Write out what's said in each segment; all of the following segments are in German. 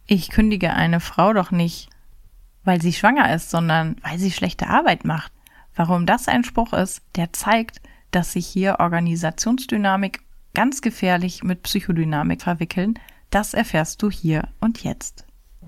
Ich kündige eine Frau doch nicht, weil sie schwanger ist, sondern weil sie schlechte Arbeit macht. Warum das ein Spruch ist, der zeigt, dass sich hier Organisationsdynamik ganz gefährlich mit Psychodynamik verwickeln, das erfährst du hier und jetzt.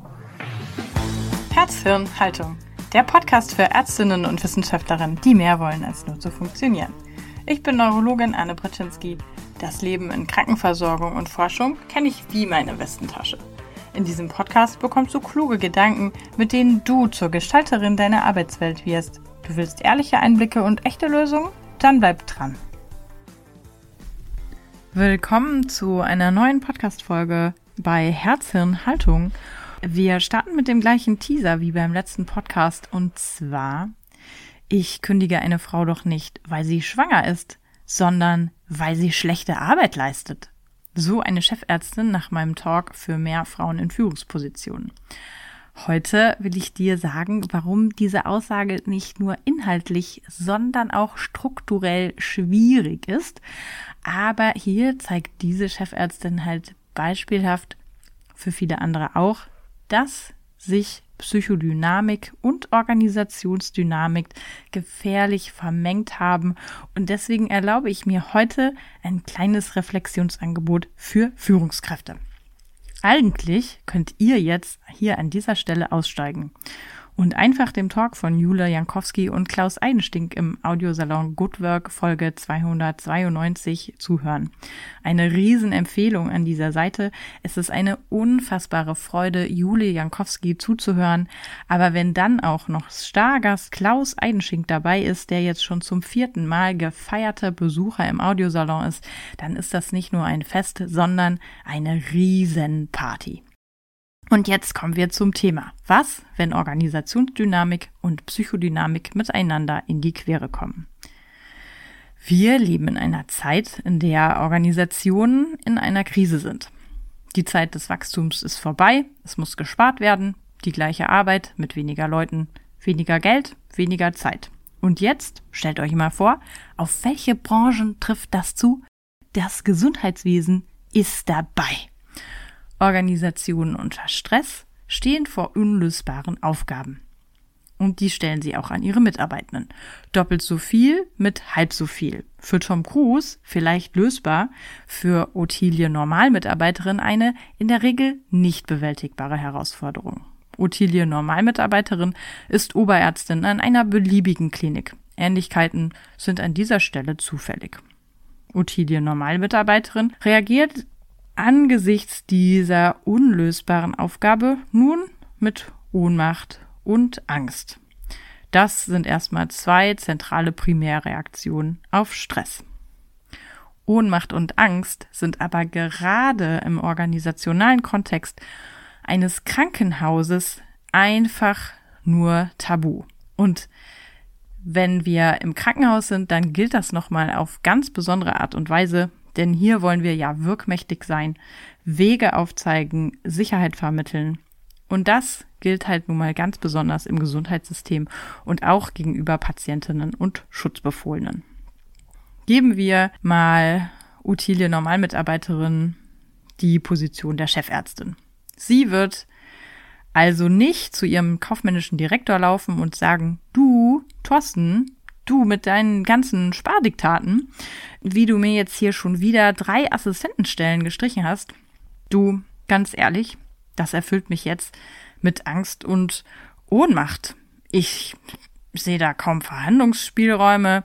Herz, Hirn, Haltung. Der Podcast für Ärztinnen und Wissenschaftlerinnen, die mehr wollen, als nur zu funktionieren. Ich bin Neurologin Anne Brzezinski. Das Leben in Krankenversorgung und Forschung kenne ich wie meine Westentasche. In diesem Podcast bekommst du kluge Gedanken, mit denen du zur Gestalterin deiner Arbeitswelt wirst. Du willst ehrliche Einblicke und echte Lösungen? Dann bleib dran. Willkommen zu einer neuen Podcast-Folge bei Herz, Hirn, Haltung. Wir starten mit dem gleichen Teaser wie beim letzten Podcast und zwar: Ich kündige eine Frau doch nicht, weil sie schwanger ist, sondern weil sie schlechte Arbeit leistet. So eine Chefärztin nach meinem Talk für mehr Frauen in Führungspositionen. Heute will ich dir sagen, warum diese Aussage nicht nur inhaltlich, sondern auch strukturell schwierig ist. Aber hier zeigt diese Chefärztin halt beispielhaft für viele andere auch, dass sich Psychodynamik und Organisationsdynamik gefährlich vermengt haben. Und deswegen erlaube ich mir heute ein kleines Reflexionsangebot für Führungskräfte. Eigentlich könnt ihr jetzt hier an dieser Stelle aussteigen und einfach dem Talk von Julia Jankowski und Klaus Eidenstink im Audiosalon Good Work Folge 292 zuhören. Eine Riesenempfehlung an dieser Seite. Es ist eine unfassbare Freude, Julia Jankowski zuzuhören. Aber wenn dann auch noch Stargast Klaus Eidenstink dabei ist, der jetzt schon zum 4. Mal gefeierter Besucher im Audiosalon ist, dann ist das nicht nur ein Fest, sondern eine Riesenparty. Und jetzt kommen wir zum Thema. Was, wenn Organisationsdynamik und Psychodynamik miteinander in die Quere kommen? Wir leben in einer Zeit, in der Organisationen in einer Krise sind. Die Zeit des Wachstums ist vorbei, es muss gespart werden, die gleiche Arbeit mit weniger Leuten, weniger Geld, weniger Zeit. Und jetzt, stellt euch mal vor, auf welche Branchen trifft das zu? Das Gesundheitswesen ist dabei. Organisationen unter Stress stehen vor unlösbaren Aufgaben. Und die stellen sie auch an ihre Mitarbeitenden. Doppelt so viel mit halb so viel. Für Tom Cruise vielleicht lösbar, für Ottilie Normalmitarbeiterin eine in der Regel nicht bewältigbare Herausforderung. Ottilie Normalmitarbeiterin ist Oberärztin an einer beliebigen Klinik. Ähnlichkeiten sind an dieser Stelle zufällig. Ottilie Normalmitarbeiterin reagiert angesichts dieser unlösbaren Aufgabe nun mit Ohnmacht und Angst. Das sind erstmal 2 zentrale Primärreaktionen auf Stress. Ohnmacht und Angst sind aber gerade im organisationalen Kontext eines Krankenhauses einfach nur tabu. Und wenn wir im Krankenhaus sind, dann gilt das nochmal auf ganz besondere Art und Weise. Denn hier wollen wir ja wirkmächtig sein, Wege aufzeigen, Sicherheit vermitteln. Und das gilt halt nun mal ganz besonders im Gesundheitssystem und auch gegenüber Patientinnen und Schutzbefohlenen. Geben wir mal Ottilie Normalmitarbeiterin die Position der Chefärztin. Sie wird also nicht zu ihrem kaufmännischen Direktor laufen und sagen: Du, Thorsten, du mit deinen ganzen Spardiktaten, wie du mir jetzt hier schon wieder 3 Assistentenstellen gestrichen hast. Du, ganz ehrlich, das erfüllt mich jetzt mit Angst und Ohnmacht. Ich sehe da kaum Verhandlungsspielräume.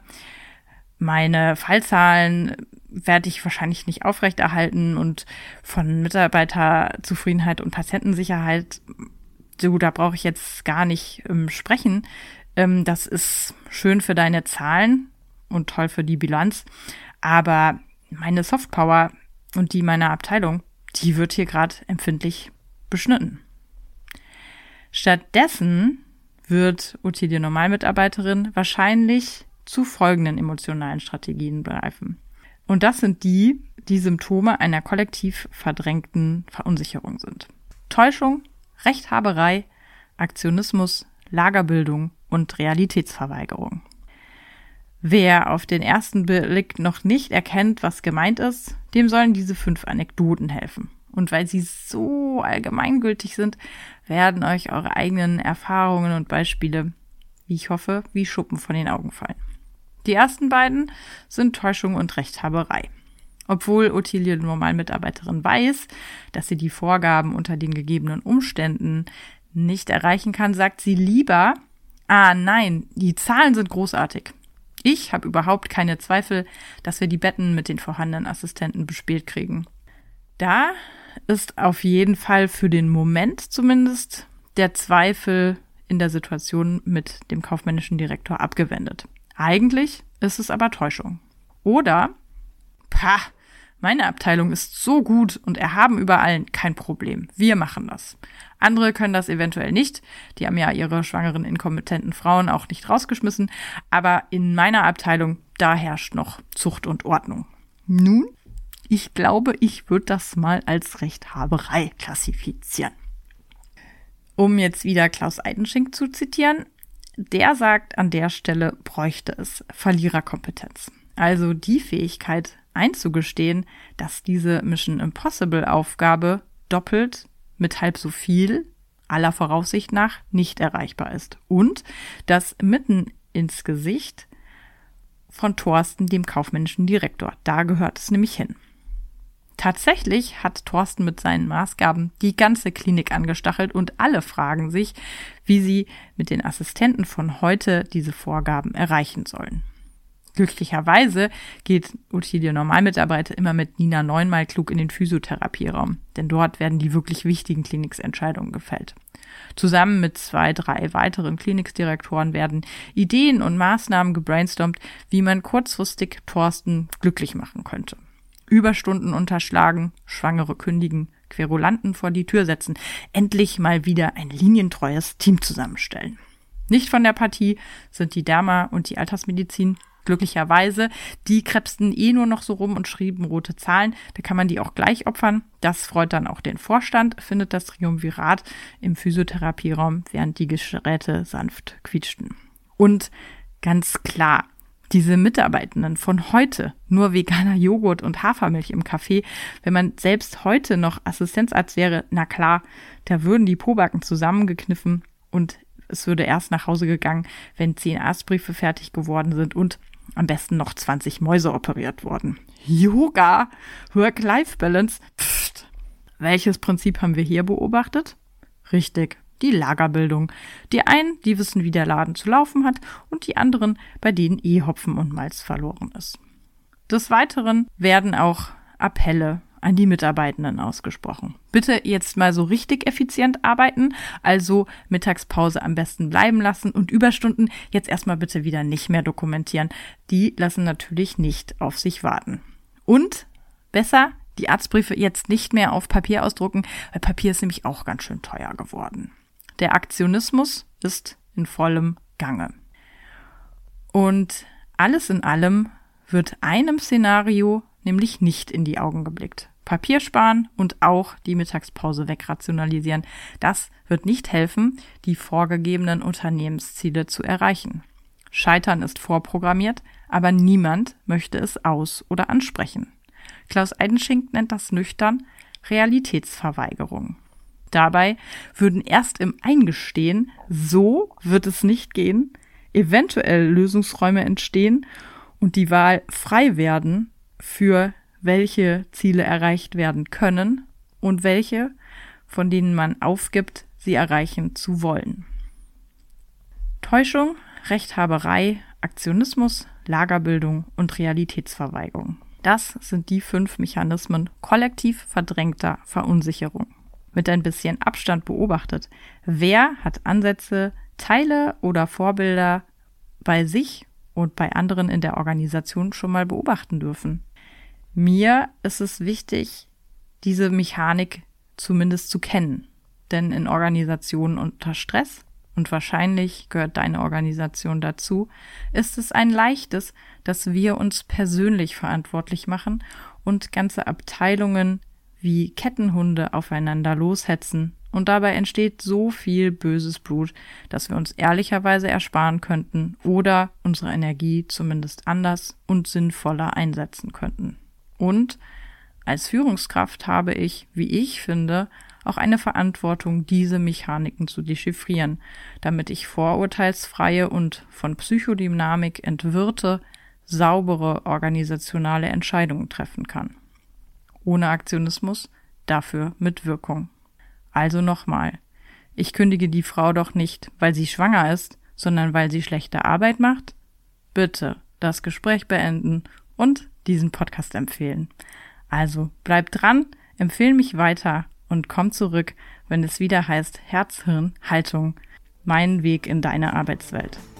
Meine Fallzahlen werde ich wahrscheinlich nicht aufrechterhalten und von Mitarbeiterzufriedenheit und Patientensicherheit, da brauche ich jetzt gar nicht sprechen. Das ist schön für deine Zahlen und toll für die Bilanz, aber meine Softpower und die meiner Abteilung, die wird hier gerade empfindlich beschnitten. Stattdessen wird Ottilie Normalmitarbeiterin wahrscheinlich zu folgenden emotionalen Strategien greifen. Und das sind die Symptome einer kollektiv verdrängten Verunsicherung sind. Täuschung, Rechthaberei, Aktionismus, Lagerbildung und Realitätsverweigerung. Wer auf den ersten Blick noch nicht erkennt, was gemeint ist, dem sollen diese 5 Anekdoten helfen. Und weil sie so allgemeingültig sind, werden euch eure eigenen Erfahrungen und Beispiele, wie ich hoffe, wie Schuppen von den Augen fallen. Die ersten beiden sind Täuschung und Rechthaberei. Obwohl Ottilie Normalmitarbeiterin weiß, dass sie die Vorgaben unter den gegebenen Umständen nicht erreichen kann, sagt sie lieber, nein, die Zahlen sind großartig. Ich habe überhaupt keine Zweifel, dass wir die Betten mit den vorhandenen Assistenten bespielt kriegen. Da ist auf jeden Fall für den Moment zumindest der Zweifel in der Situation mit dem kaufmännischen Direktor abgewendet. Eigentlich ist es aber Täuschung. Oder, meine Abteilung ist so gut und erhaben über allen, kein Problem. Wir machen das. Andere können das eventuell nicht. Die haben ja ihre schwangeren, inkompetenten Frauen auch nicht rausgeschmissen. Aber in meiner Abteilung, da herrscht noch Zucht und Ordnung. Nun, ich glaube, ich würde das mal als Rechthaberei klassifizieren. Um jetzt wieder Klaus Eidenschink zu zitieren, der sagt, an der Stelle bräuchte es Verliererkompetenz. Also die Fähigkeit einzugestehen, dass diese Mission Impossible Aufgabe doppelt mit halb so viel, aller Voraussicht nach, nicht erreichbar ist. Und das mitten ins Gesicht von Thorsten, dem kaufmännischen Direktor. Da gehört es nämlich hin. Tatsächlich hat Thorsten mit seinen Maßgaben die ganze Klinik angestachelt und alle fragen sich, wie sie mit den Assistenten von heute diese Vorgaben erreichen sollen. Glücklicherweise geht Ottilie Normalmitarbeiter immer mit Nina neunmal klug in den Physiotherapieraum, denn dort werden die wirklich wichtigen Klinikentscheidungen gefällt. Zusammen mit 2, 3 weiteren Klinikdirektoren werden Ideen und Maßnahmen gebrainstormt, wie man kurzfristig Thorsten glücklich machen könnte. Überstunden unterschlagen, Schwangere kündigen, Querulanten vor die Tür setzen, endlich mal wieder ein linientreues Team zusammenstellen. Nicht von der Partie sind die Derma und die Altersmedizin. Glücklicherweise, die krebsten nur noch so rum und schrieben rote Zahlen. Da kann man die auch gleich opfern. Das freut dann auch den Vorstand, findet das Triumvirat im Physiotherapieraum, während die Geräte sanft quietschten. Und ganz klar, diese Mitarbeitenden von heute, nur veganer Joghurt und Hafermilch im Café, wenn man selbst heute noch Assistenzarzt wäre, na klar, da würden die Pobacken zusammengekniffen und es würde erst nach Hause gegangen, wenn 10 Arztbriefe fertig geworden sind und am besten noch 20 Mäuse operiert wurden. Yoga, Work-Life-Balance, pfft. Welches Prinzip haben wir hier beobachtet? Richtig, die Lagerbildung. Die einen, die wissen, wie der Laden zu laufen hat und die anderen, bei denen Hopfen und Malz verloren ist. Des Weiteren werden auch Appelle an die Mitarbeitenden ausgesprochen. Bitte jetzt mal so richtig effizient arbeiten, also Mittagspause am besten bleiben lassen und Überstunden jetzt erstmal bitte wieder nicht mehr dokumentieren. Die lassen natürlich nicht auf sich warten. Und besser, die Arztbriefe jetzt nicht mehr auf Papier ausdrucken, weil Papier ist nämlich auch ganz schön teuer geworden. Der Aktionismus ist in vollem Gange. Und alles in allem wird einem Szenario nämlich nicht in die Augen geblickt. Papier sparen und auch die Mittagspause wegrationalisieren. Das wird nicht helfen, die vorgegebenen Unternehmensziele zu erreichen. Scheitern ist vorprogrammiert, aber niemand möchte es aus- oder ansprechen. Klaus Eidenschink nennt das nüchtern Realitätsverweigerung. Dabei würden erst im Eingestehen, so wird es nicht gehen, eventuell Lösungsräume entstehen und die Wahl frei werden für welche Ziele erreicht werden können und welche, von denen man aufgibt, sie erreichen zu wollen. Täuschung, Rechthaberei, Aktionismus, Lagerbildung und Realitätsverweigerung. Das sind die 5 Mechanismen kollektiv verdrängter Verunsicherung. Mit ein bisschen Abstand beobachtet, wer hat Ansätze, Teile oder Vorbilder bei sich und bei anderen in der Organisation schon mal beobachten dürfen? Mir ist es wichtig, diese Mechanik zumindest zu kennen. Denn in Organisationen unter Stress, und wahrscheinlich gehört deine Organisation dazu, ist es ein leichtes, dass wir uns persönlich verantwortlich machen und ganze Abteilungen wie Kettenhunde aufeinander loshetzen. Und dabei entsteht so viel böses Blut, dass wir uns ehrlicherweise ersparen könnten oder unsere Energie zumindest anders und sinnvoller einsetzen könnten. Und als Führungskraft habe ich, wie ich finde, auch eine Verantwortung, diese Mechaniken zu dechiffrieren, damit ich vorurteilsfreie und von Psychodynamik entwirrte, saubere organisationale Entscheidungen treffen kann. Ohne Aktionismus, dafür mit Wirkung. Also nochmal, ich kündige die Frau doch nicht, weil sie schwanger ist, sondern weil sie schlechte Arbeit macht? Bitte das Gespräch beenden und diesen Podcast empfehlen. Also bleib dran, empfehle mich weiter und komm zurück, wenn es wieder heißt Herz, Hirn, Haltung, mein Weg in deine Arbeitswelt.